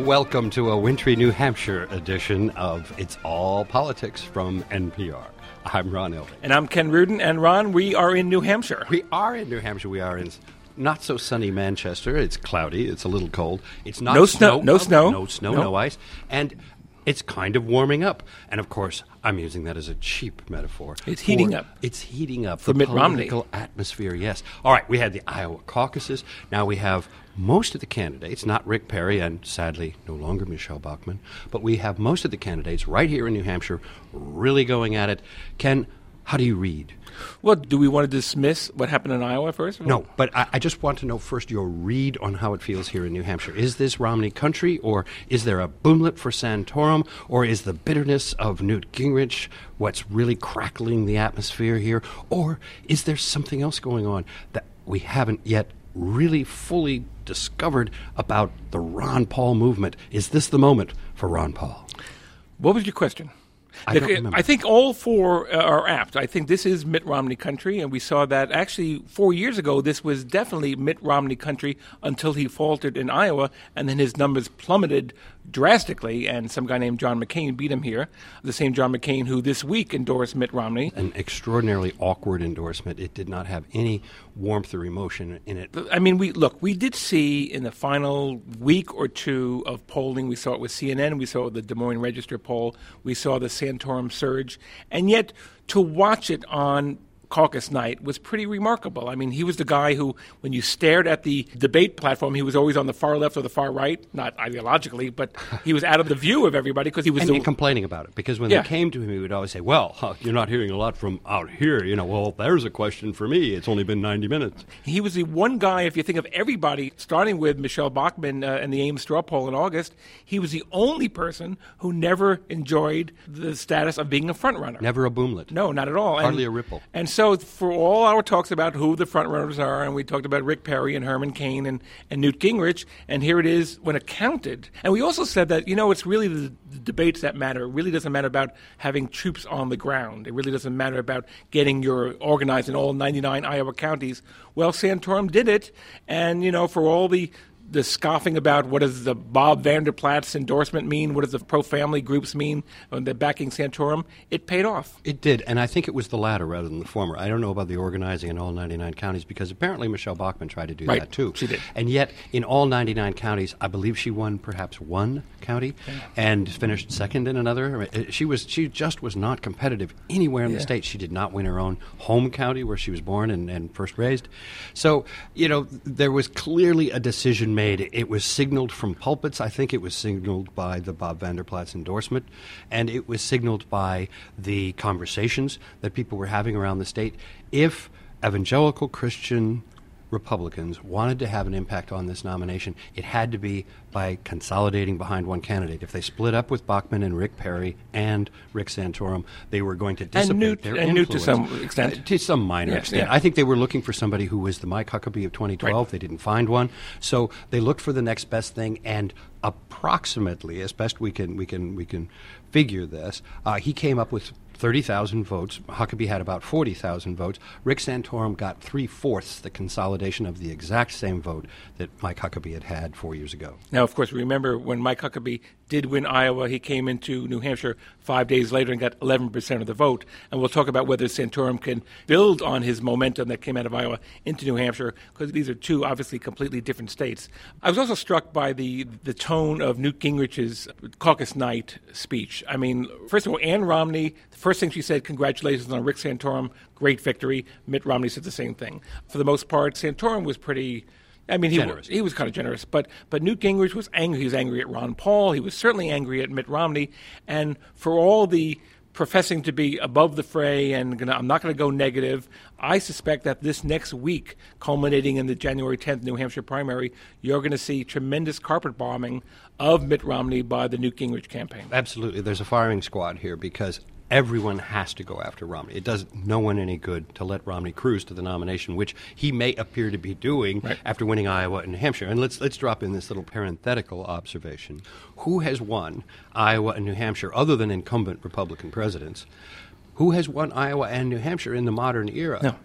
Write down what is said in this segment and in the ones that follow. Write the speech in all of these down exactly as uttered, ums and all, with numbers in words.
welcome to a wintry New Hampshire edition of It's All Politics from N P R. I'm Ron Elving. And I'm Ken Rudin. And Ron, we are in New Hampshire. We are in New Hampshire. We are in not so sunny Manchester. It's cloudy. It's a little cold. It's not no snow. snow. No snow. No snow, no. no ice. And it's kind of warming up. And, of course, I'm using that as a cheap metaphor. It's heating up. It's heating up. For the Mitt Romney. Political atmosphere, yes. All right, we had the Iowa caucuses. Now we have most of the candidates, not Rick Perry and, sadly, no longer Michelle Bachmann, but we have most of the candidates right here in New Hampshire really going at it. Ken, how do you read? Well, do we want to dismiss what happened in Iowa first? No, but I, I just want to know first your read on how it feels here in New Hampshire. Is this Romney country, or is there a boomlet for Santorum, or is the bitterness of Newt Gingrich what's really crackling the atmosphere here, or is there something else going on that we haven't yet really fully discovered about the Ron Paul movement? Is this the moment for Ron Paul? What was your question? I Look, don't remember. I think all four uh, are apt. I think this is Mitt Romney country, and we saw that actually four years ago. This was definitely Mitt Romney country until he faltered in Iowa, and then his numbers plummeted drastically, and some guy named John McCain beat him here. The same John McCain who this week endorsed Mitt Romney. An extraordinarily awkward endorsement. It did not have any warmth or emotion in it. I mean, we look, we did see in the final week or two of polling, we saw it with C N N, we saw it with the Des Moines Register poll, we saw the Santorum surge, and yet to watch it on caucus night was pretty remarkable. I mean, he was the guy who, when you stared at the debate platform, he was always on the far left or the far right, not ideologically, but he was out of the view of everybody because he was and, the, and complaining about it, because when Yeah. they came to him, he would always say, well, huh, you're not hearing a lot from out here. You know, well, there's a question for me. It's only been ninety minutes. He was the one guy, if you think of everybody, starting with Michelle Bachmann uh, and the Ames straw poll in August, he was the only person who never enjoyed the status of being a frontrunner. Never a boomlet. No, not at all. Hardly and, a ripple. And so for all our talks about who the frontrunners are, and we talked about Rick Perry and Herman Cain and, and Newt Gingrich, and here it is when it counted. And we also said that, you know, it's really the, the debates that matter. It really doesn't matter about having troops on the ground. It really doesn't matter about getting your organized in all ninety-nine Iowa counties. Well, Santorum did it, and, you know, for all the the scoffing about what does the Bob Vander Plaats endorsement mean, what does the pro-family groups mean, when they're backing Santorum, it paid off. It did, and I think it was the latter rather than the former. I don't know about the organizing in all ninety-nine counties, because apparently Michelle Bachmann tried to do Right, that too. she did. And yet, in all ninety-nine counties, I believe she won perhaps one county Yeah. and finished second in another. She was she just was not competitive anywhere in Yeah. the state. She did not win her own home county where she was born and, and first raised. So, you know, there was clearly a decision made. It was signaled from pulpits. I think it was signaled by the Bob Vander Plaats endorsement, and it was signaled by the conversations that people were having around the state. If evangelical Christian Republicans wanted to have an impact on this nomination, it had to be by consolidating behind one candidate. If they split up with Bachmann and Rick Perry and Rick Santorum, they were going to dissipate Newt- their and Newt to influence. some extent. Uh, to some minor Yes, extent. yeah. I think they were looking for somebody who was the Mike Huckabee of twenty twelve. Right. They didn't find one, so they looked for the next best thing. And approximately, as best we can we can we can figure this, uh, he came up with thirty thousand votes. Huckabee had about forty thousand votes. Rick Santorum got three-fourths, the consolidation of the exact same vote that Mike Huckabee had had four years ago. Now, of course, remember when Mike Huckabee did win Iowa, he came into New Hampshire five days later and got eleven percent of the vote. And we'll talk about whether Santorum can build on his momentum that came out of Iowa into New Hampshire, because these are two obviously completely different states. I was also struck by the, the tone of Newt Gingrich's caucus night speech. I mean, first of all, Ann Romney, the first thing she said, congratulations on Rick Santorum, great victory. Mitt Romney said the same thing. For the most part, Santorum was pretty... I mean, he Generous. was, he was kind of generous, but but Newt Gingrich was angry. He was angry at Ron Paul. He was certainly angry at Mitt Romney. And for all the professing to be above the fray and gonna, I'm not going to go negative, I suspect that this next week, culminating in the January tenth New Hampshire primary, you're going to see tremendous carpet bombing of Mitt Romney by the Newt Gingrich campaign. Absolutely. There's a firing squad here because everyone has to go after Romney. It does no one any good to let Romney cruise to the nomination, which he may appear to be doing right. after winning Iowa and New Hampshire. And let's let's drop in this little parenthetical observation. Who has won Iowa and New Hampshire other than incumbent Republican presidents? Who has won Iowa and New Hampshire in the modern era? No.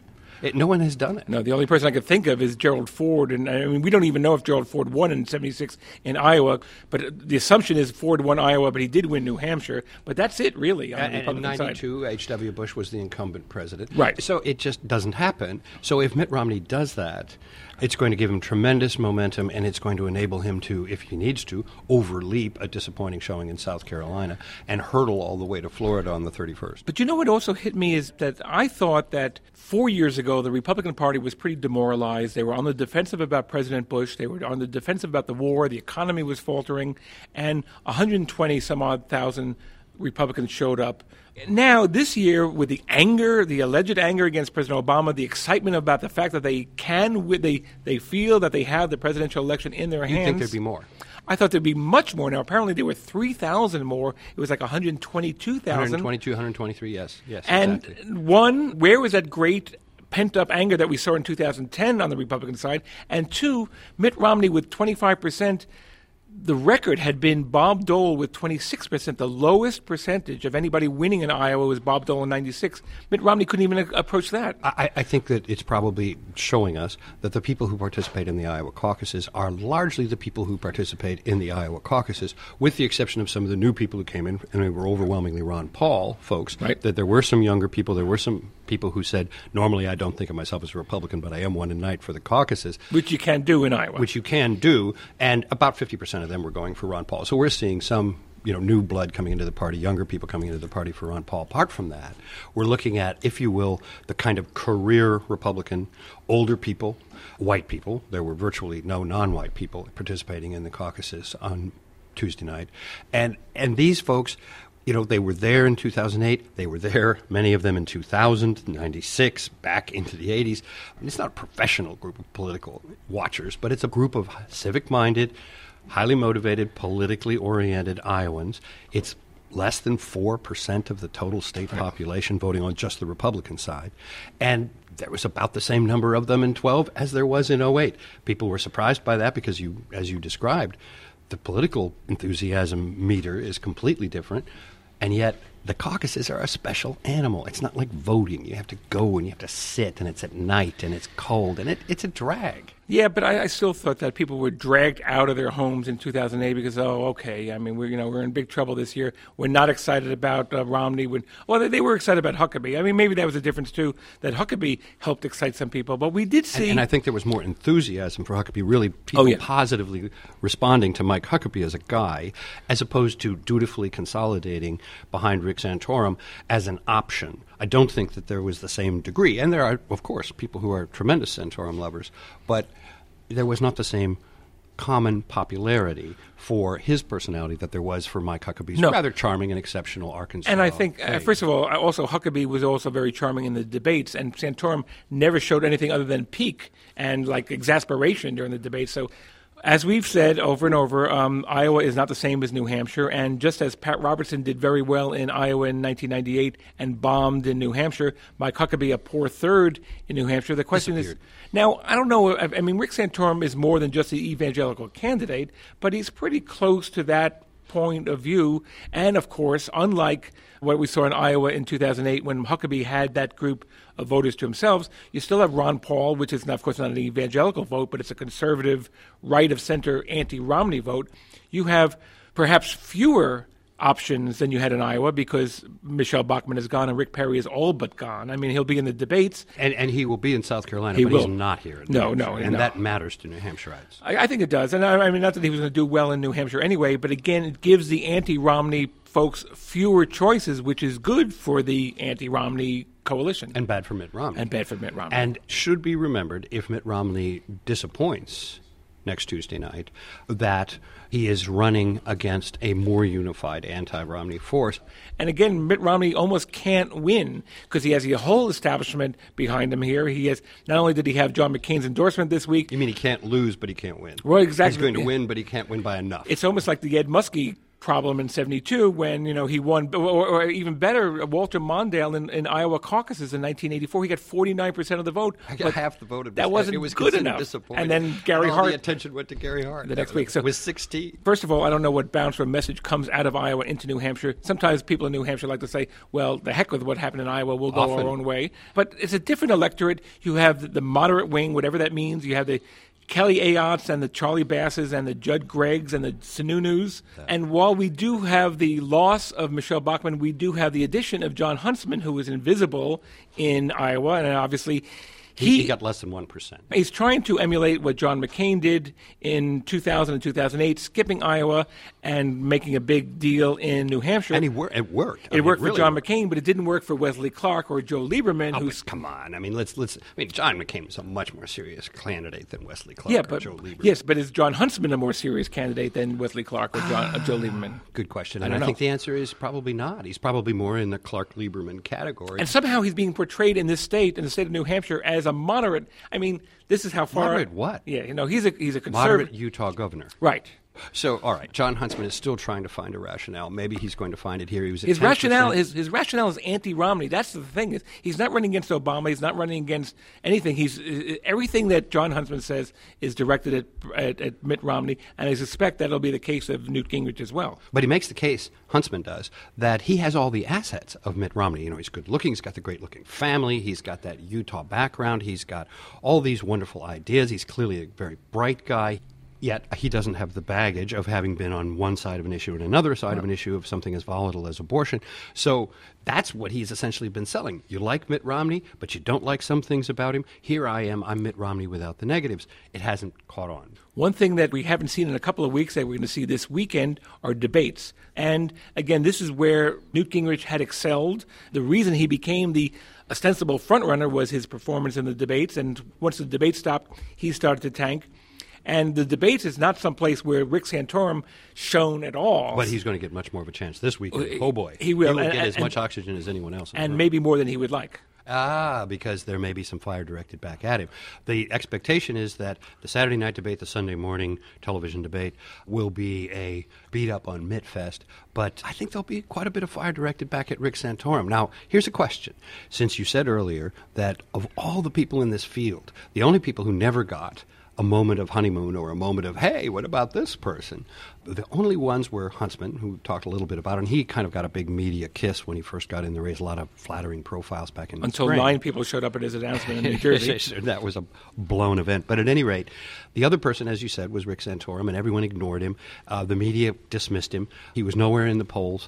It, no one has done it. No, the only person I could think of is Gerald Ford, and I mean we don't even know if Gerald Ford won in seventy-six in Iowa. But the assumption is Ford won Iowa, but he did win New Hampshire. But that's it, really. On the Republican in ninety-two, H W. Bush was the incumbent president. Right. So it just doesn't happen. So if Mitt Romney does that, it's going to give him tremendous momentum, and it's going to enable him to, if he needs to, overleap a disappointing showing in South Carolina and hurdle all the way to Florida on the thirty-first. But you know what also hit me is that I thought that four years ago the Republican Party was pretty demoralized. They were on the defensive about President Bush. They were on the defensive about the war. The economy was faltering. And one hundred twenty some odd thousand Republicans showed up. Now, this year, with the anger, the alleged anger against President Obama, the excitement about the fact that they can, they they feel that they have the presidential election in their hands. You think there'd be more? I thought there'd be much more. Now, apparently there were three thousand more. It was like one hundred twenty-two thousand. one hundred twenty-two, one hundred twenty-three, yes. Yes, and exactly. One, where was that great pent-up anger that we saw in two thousand ten on the Republican side? And two, Mitt Romney with twenty-five percent. The record had been Bob Dole with twenty-six percent. The lowest percentage of anybody winning in Iowa was Bob Dole in ninety-six. Mitt Romney couldn't even a- approach that. I, I think that it's probably showing us that the people who participate in the Iowa caucuses are largely the people who participate in the Iowa caucuses, with the exception of some of the new people who came in, and they were overwhelmingly Ron Paul folks, right. That there were some younger people, there were some people who said, normally I don't think of myself as a Republican, but I am one tonight for the caucuses. Which you can do in Iowa. Which you can do, and about fifty percent of them were going for Ron Paul. So we're seeing some, you know, new blood coming into the party, younger people coming into the party for Ron Paul. Apart from that, we're looking at, if you will, the kind of career Republican, older people, white people. There were virtually no non-white people participating in the caucuses on Tuesday night. And and these folks, you know, they were there in two thousand eight. They were there, many of them in two thousand, ninety-six, back into the eighties. I mean, it's not a professional group of political watchers, but it's a group of civic-minded, highly motivated, politically oriented Iowans. It's less than four percent of the total state population voting on just the Republican side. And there was about the same number of them in twelve as there was in oh eight. People were surprised by that because, you, as you described, the political enthusiasm meter is completely different. And yet the caucuses are a special animal. It's not like voting. You have to go and you have to sit, and it's at night, and it's cold, and it, it's a drag. Yeah, but I, I still thought that people were dragged out of their homes in two thousand eight because, oh, okay, I mean, we're you know we're in big trouble this year. We're not excited about uh, Romney. When, well, they, they were excited about Huckabee. I mean, maybe that was a difference too, that Huckabee helped excite some people. But we did see, and, and I think there was more enthusiasm for Huckabee. Really, people oh, yeah. positively responding to Mike Huckabee as a guy, as opposed to dutifully consolidating behind Rick Santorum as an option. I don't think that there was the same degree. And there are, of course, people who are tremendous Santorum lovers, but there was not the same common popularity for his personality that there was for Mike Huckabee's no. rather charming and exceptional Arkansas. And I think, uh, first of all, also Huckabee was also very charming in the debates, and Santorum never showed anything other than pique and like exasperation during the debates. So, as we've said over and over, um, Iowa is not the same as New Hampshire. And just as Pat Robertson did very well in Iowa in nineteen ninety-eight and bombed in New Hampshire, Mike Huckabee a poor third in New Hampshire. The question is, now, I don't know, I, I mean, Rick Santorum is more than just the evangelical candidate, but he's pretty close to that point of view. And, of course, unlike what we saw in Iowa in two thousand eight when Huckabee had that group of voters to themselves, you still have Ron Paul, which is, not, of course, not an evangelical vote, but it's a conservative, right-of-center, anti-Romney vote. You have perhaps fewer options than you had in Iowa because Michelle Bachmann is gone and Rick Perry is all but gone. I mean, he'll be in the debates. And, and he will be in South Carolina, he but will. he's not here in New no, Hampshire. No, And no. that matters to New Hampshireites. I, I think it does. And I, I mean, not that he was going to do well in New Hampshire anyway, but again, it gives the anti-Romney folks fewer choices, which is good for the anti-Romney coalition. And bad for Mitt Romney. And bad for Mitt Romney. And should be remembered, if Mitt Romney disappoints next Tuesday night, that he is running against a more unified anti-Romney force. And again, Mitt Romney almost can't win because he has the whole establishment behind him here. He has, not only did he have John McCain's endorsement this week. You mean he can't lose, but he can't win? Well, exactly. He's going to win, but he can't win by enough. It's almost like the Ed Muskie problem in seventy-two when, you know, he won, or, or even better, Walter Mondale in, in Iowa caucuses in nineteen eighty-four, he got forty-nine percent of the vote. I got half the vote. That wasn't it was good enough. Disappointing. And then Gary and all Hart. the attention went to Gary Hart the next week. So it was sixteen. First of all, I don't know what bounce or message comes out of Iowa into New Hampshire. Sometimes people in New Hampshire like to say, well, the heck with what happened in Iowa, we'll go Often. our own way. But it's a different electorate. You have the moderate wing, whatever that means. You have the Kelly Ayotts and the Charlie Basses and the Judd Greggs and the Sununus. Yeah. And while we do have the loss of Michelle Bachmann, we do have the addition of John Huntsman, who was invisible in Iowa. And obviously, he, he got less than one percent. He's trying to emulate what John McCain did in two thousand and two thousand eight, skipping Iowa and making a big deal in New Hampshire. And he wor- it worked. It I mean, worked it really for John worked. McCain, but it didn't work for Wesley Clark or Joe Lieberman. Oh, who's but come on. I mean, let's let's. I mean, John McCain was a much more serious candidate than Wesley Clark yeah, or but, Joe Lieberman. Yes, but is John Huntsman a more serious candidate than Wesley Clark or John, uh, Joe Lieberman? Good question. I And don't I know. think the answer is probably not. He's probably more in the Clark Lieberman category. And somehow he's being portrayed in this state, in the state of New Hampshire, as a moderate. I mean, this is how far. Moderate what? Yeah, you know, he's a he's a conservative. Moderate Utah governor. Right. So, all right, John Huntsman is still trying to find a rationale. Maybe he's going to find it here. He was at His ten percent. rationale, his, his rationale is anti-Romney. That's the thing. Is he's not running against Obama. He's not running against anything. He's uh, everything that John Huntsman says is directed at, at, at Mitt Romney, and I suspect that'll be the case of Newt Gingrich as well. But he makes the case, Huntsman does, that he has all the assets of Mitt Romney. You know, he's good looking. He's got the great looking family. He's got that Utah background. He's got all these wonderful ideas. He's clearly a very bright guy. Yet he doesn't have the baggage of having been on one side of an issue and another side of an issue of something as volatile as abortion. So that's what he's essentially been selling. You like Mitt Romney, but you don't like some things about him. Here I am. I'm Mitt Romney without the negatives. It hasn't caught on. One thing that we haven't seen in a couple of weeks that we're going to see this weekend are debates. And again, this is where Newt Gingrich had excelled. The reason he became the ostensible frontrunner was his performance in the debates. And once the debate stopped, he started to tank. And the debates is not some place where Rick Santorum shone at all. But he's going to get much more of a chance this weekend. Oh, boy. He will. He will and, get and, as much oxygen as anyone else. And maybe more than he would like. Ah, because there may be some fire directed back at him. The expectation is that the Saturday night debate, the Sunday morning television debate, will be a beat up on Mitt Fest. But I think there'll be quite a bit of fire directed back at Rick Santorum. Now, here's a question. Since you said earlier that of all the people in this field, the only people who never got a moment of honeymoon or a moment of, hey, what about this person? The only ones were Huntsman, who talked a little bit about it, and he kind of got a big media kiss when he first got in. There raised a lot of flattering profiles back in the Until spring. nine people showed up at his announcement in New Jersey. That was a blown event. But at any rate, the other person, as you said, was Rick Santorum, and everyone ignored him. Uh, the media dismissed him. He was nowhere in the polls.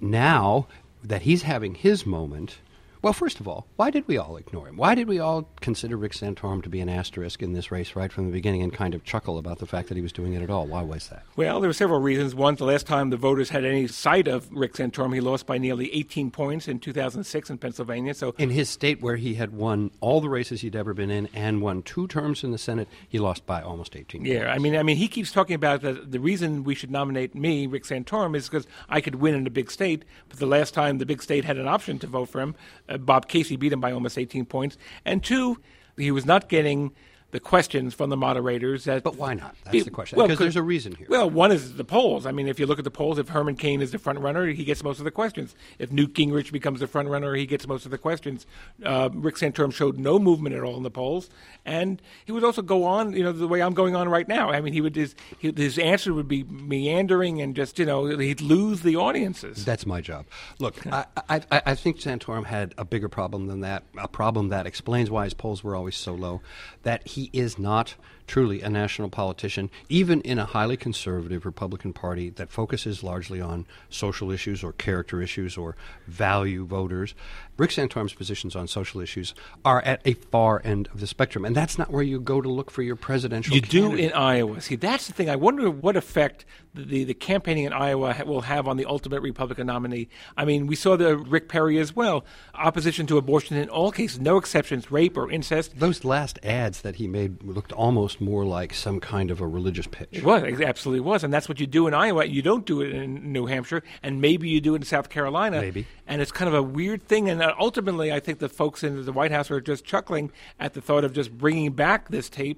Now that he's having his moment... Well, first of all, why did we all ignore him? Why did we all consider Rick Santorum to be an asterisk in this race right from the beginning and kind of chuckle about the fact that he was doing it at all? Why was that? Well, there were several reasons. One, the last time the voters had any sight of Rick Santorum, he lost by nearly eighteen points in two thousand six in Pennsylvania. So, in his state where he had won all the races he'd ever been in and won two terms in the Senate, he lost by almost eighteen yeah, points. I mean, I mean, he keeps talking about that the reason we should nominate me, Rick Santorum, is because I could win in a big state. But the last time the big state had an option to vote for him, uh, Bob Casey beat him by almost eighteen points. And two, he was not getting the questions from the moderators. That, but why not? That's he, the question. Well, because there's a reason here. Well, one is the polls. I mean, if you look at the polls, if Herman Cain is the front runner, he gets most of the questions. If Newt Gingrich becomes the front runner, he gets most of the questions. Uh, Rick Santorum showed no movement at all in the polls, and he would also go on, you know, the way I'm going on right now. I mean, he would his, his answer would be meandering and just, you know, he'd lose the audiences. That's my job. Look, I, I, I think Santorum had a bigger problem than that, a problem that explains why his polls were always so low, that he is not truly a national politician, even in a highly conservative Republican Party that focuses largely on social issues or character issues or value voters. Rick Santorum's positions on social issues are at a far end of the spectrum, and that's not where you go to look for your presidential You candidate. do in Iowa. See, that's the thing. I wonder what effect the, the, the campaigning in Iowa ha- will have on the ultimate Republican nominee. I mean, we saw the Rick Perry as well. Opposition to abortion in all cases, no exceptions, rape or incest. Those last ads that he made looked almost more like some kind of a religious pitch. It was, it absolutely was. And that's what you do in Iowa. You don't do it in New Hampshire, and maybe you do it in South Carolina. Maybe. And it's kind of a weird thing. And ultimately, I think the folks in the White House are just chuckling at the thought of just bringing back this tape,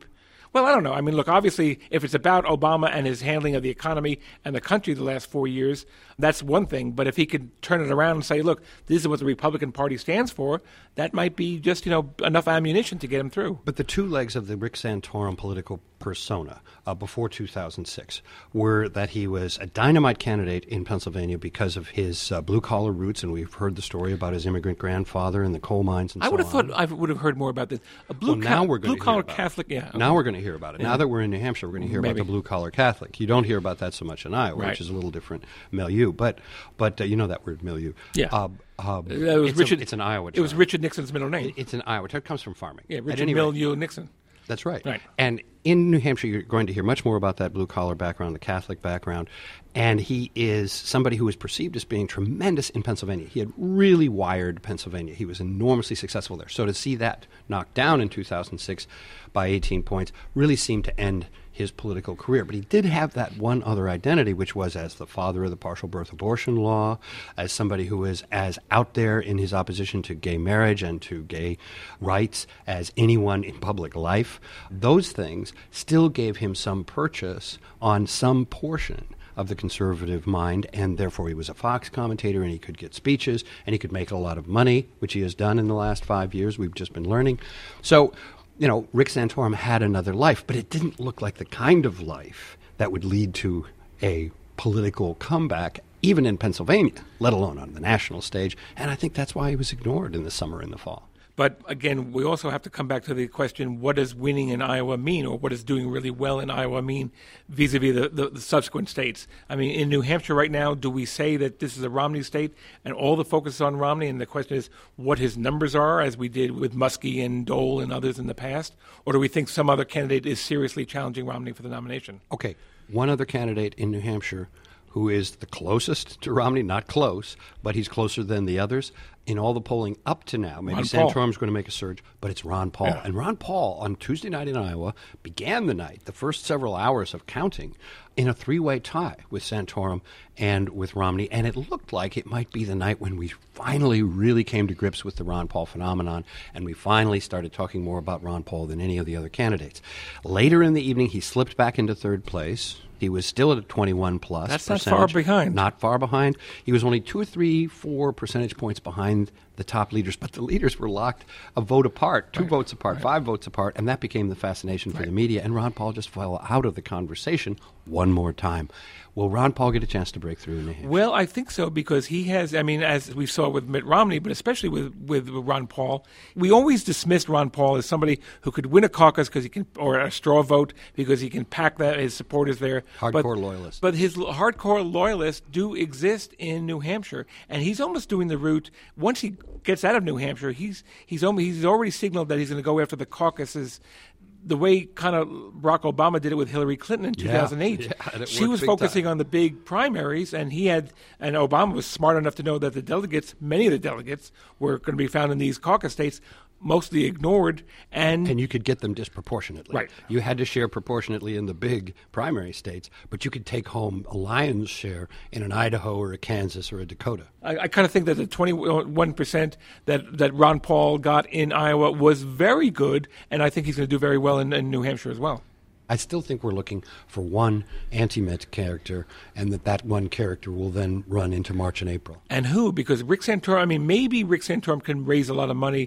Well, I don't know. I mean, look, obviously, if it's about Obama and his handling of the economy and the country the last four years, that's one thing. But if he could turn it around and say, look, this is what the Republican Party stands for, that might be just, you know, enough ammunition to get him through. But the two legs of the Rick Santorum political persona uh, before two thousand six were that he was a dynamite candidate in Pennsylvania because of his uh, blue-collar roots, and we've heard the story about his immigrant grandfather and the coal mines and I so would have on. thought I would have heard more about this. A blue Well, now ca- we're going to blue-collar hear about Catholic, it. yeah. Okay. Now we're going to hear about it. Yeah. Now that we're in New Hampshire, we're going to hear Maybe. about the blue-collar Catholic. You don't hear about that so much in Iowa, Right. which is a little different milieu. But, but uh, you know that word, milieu. Yeah. Uh, uh, It was it's, Richard, a, it's an Iowa term. It was Richard Nixon's middle name. It's an Iowa term. It comes from farming. yeah, At Richard any rate, Milieu Nixon. That's right. Right. And in New Hampshire, you're going to hear much more about that blue-collar background, the Catholic background. And he is somebody who is perceived as being tremendous in Pennsylvania. He had really wired Pennsylvania. He was enormously successful there. So to see that knocked down in two thousand six by eighteen points really seemed to end his political career. But he did have that one other identity, which was as the father of the partial birth abortion law, as somebody who is as out there in his opposition to gay marriage and to gay rights as anyone in public life. Those things still gave him some purchase on some portion of the conservative mind, and therefore he was a Fox commentator, and he could get speeches, and he could make a lot of money, which he has done in the last five years. We've just been learning. So, you know, Rick Santorum had another life, but it didn't look like the kind of life that would lead to a political comeback, even in Pennsylvania, let alone on the national stage. And I think that's why he was ignored in the summer and the fall. But again, we also have to come back to the question, what does winning in Iowa mean, or what does doing really well in Iowa mean vis-a-vis the, the, the subsequent states? I mean, in New Hampshire right now, do we say that this is a Romney state and all the focus is on Romney, and the question is what his numbers are, as we did with Muskie and Dole and others in the past? Or do we think some other candidate is seriously challenging Romney for the nomination? Okay, one other candidate in New Hampshire who is the closest to Romney, not close, but he's closer than the others in all the polling up to now. Maybe Santorum's going to make a surge, but it's Ron Paul. Yeah. And Ron Paul, on Tuesday night in Iowa, began the night, the first several hours of counting, in a three-way tie with Santorum and with Romney. And it looked like it might be the night when we finally really came to grips with the Ron Paul phenomenon, and we finally started talking more about Ron Paul than any of the other candidates. Later in the evening, he slipped back into third place. He was still at a twenty-one plus That's not percentage. far behind. Not far behind. He was only two or three, four percentage points behind the top leaders, but the leaders were locked a vote apart, two right. votes apart, right. five votes apart, and that became the fascination for right. the media, and Ron Paul just fell out of the conversation one more time. Will Ron Paul get a chance to break through in New Hampshire? Well, I think so, because he has, I mean, as we saw with Mitt Romney, but especially with, with Ron Paul, we always dismissed Ron Paul as somebody who could win a caucus because he can, or a straw vote because he can pack that his supporters there. Hardcore but, loyalists. But his l- hardcore loyalists do exist in New Hampshire, and he's almost doing the route, once he gets out of New Hampshire, he's, he's, almost, he's already signaled that he's going to go after the caucuses the way kind of Barack Obama did it with Hillary Clinton in two thousand eight. Yeah, yeah, she was focusing time. on the big primaries, and he had, and Obama was smart enough to know that the delegates, many of the delegates, were going to be found in these caucus states, mostly ignored. And, and you could get them disproportionately. Right. You had to share proportionately in the big primary states, but you could take home a lion's share in an Idaho or a Kansas or a Dakota. I, I kind of think that the twenty-one percent that, that Ron Paul got in Iowa was very good, and I think he's going to do very well in, in New Hampshire as well. I still think we're looking for one anti-Mitt character, and that that one character will then run into March and April. And who? Because Rick Santorum, I mean, maybe Rick Santorum can raise a lot of money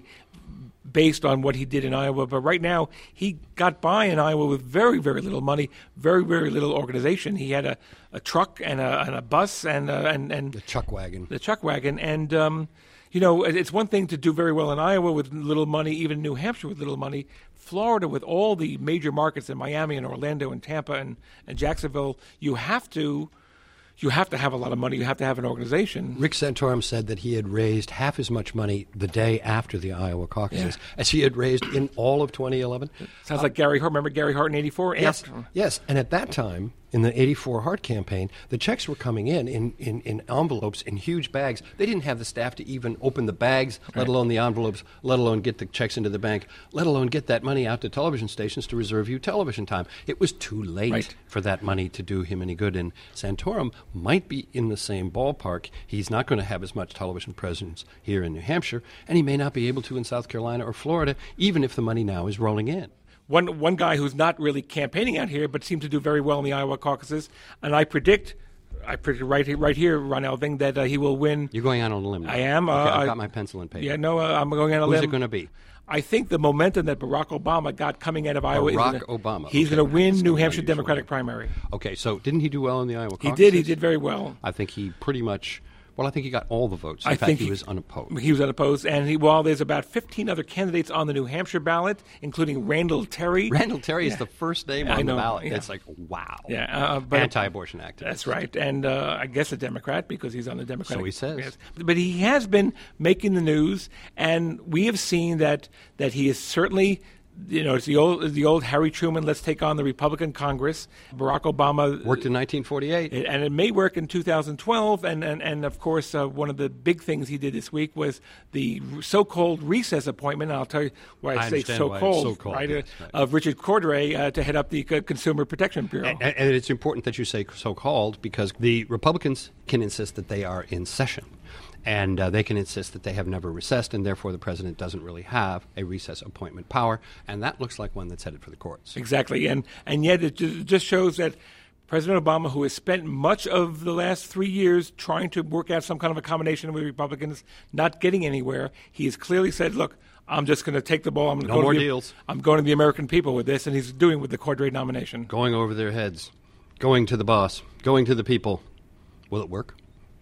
based on what he did in Iowa, but right now he got by in Iowa with very, very little money, very, very little organization. He had a, a truck and a, and a bus and a, and and The chuck wagon. the chuck wagon, and um, you know, it's one thing to do very well in Iowa with little money, even New Hampshire with little money. Florida, with all the major markets in Miami and Orlando and Tampa and, and Jacksonville, you have to. You have to have a lot of money. You have to have an organization. Rick Santorum said that he had raised half as much money the day after the Iowa caucuses Yeah. as he had raised in all of twenty eleven. Sounds like Gary Hart. Remember Gary Hart in eighty-four? Yes, After- yes. And at that time, in the eighty-four Hart campaign, the checks were coming in in, in, in envelopes in huge bags. They didn't have the staff to even open the bags, Right. let alone the envelopes, let alone get the checks into the bank, let alone get that money out to television stations to reserve you television time. It was too late Right. for that money to do him any good. And Santorum might be in the same ballpark. He's not going to have as much television presence here in New Hampshire, and he may not be able to in South Carolina or Florida, even if the money now is rolling in. one one guy who's not really campaigning out here, but seemed to do very well in the Iowa caucuses. And I predict, I predict right here, right here, Ron Elving, that uh, he will win. You're going out on a limb now. I am. Okay, uh, I've I, got my pencil and paper. Yeah, no, uh, I'm going out on a Who's limb. it going to be? I think the momentum that Barack Obama got coming out of Iowa Barack is gonna, Obama. He's Okay. going to win That's New gonna be Hampshire unusual. Democratic primary. Okay, so didn't he do well in the Iowa He caucuses? did. He did very well. I think he pretty much. Well, I think he got all the votes. In I fact, think he, he- was unopposed. He was unopposed, and he, while there's about fifteen other candidates on the New Hampshire ballot, including Randall Terry. Randall Terry is the first name I on know, the ballot. yeah. It's like, wow. Yeah, uh, but Anti-abortion activist. That's right, and uh, I guess a Democrat because he's on the Democratic. So he says. Yes. But he has been making the news, and we have seen that that he is certainly. You know, it's the old the old Harry Truman. Let's take on the Republican Congress. Barack Obama Worked in nineteen forty-eight. It, and it may work in two thousand twelve. And, and, and of course, uh, one of the big things he did this week was the so-called recess appointment. And I'll tell you why I, I say understand why it's so-called, so-called, right, yes, uh, right. of Richard Cordray uh, to head up the C- Consumer Protection Bureau. And, and it's important that you say so-called because the Republicans can insist that they are in session. And uh, they can insist that they have never recessed, and therefore the president doesn't really have a recess appointment power. And that looks like one that's headed for the courts. Exactly, and and yet it ju- just shows that President Obama, who has spent much of the last three years trying to work out some kind of a combination with Republicans, not getting anywhere, he has clearly said, "Look, I'm just going to take the ball. I'm going No go more to the, deals. I'm going to the American people with this," and he's doing with the Cordray nomination. Going over their heads, going to the boss, going to the people. Will it work?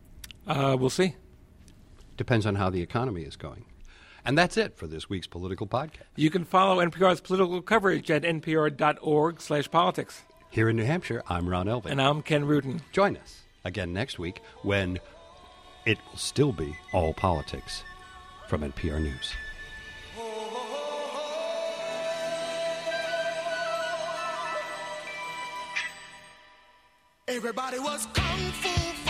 Uh, we'll see. Depends on how the economy is going. And that's it for this week's Political Podcast. You can follow N P R's political coverage at npr.org slash politics. Here in New Hampshire, I'm Ron Elving. And I'm Ken Rudin. Join us again next week when it will still be all politics from N P R News. Everybody was kung fu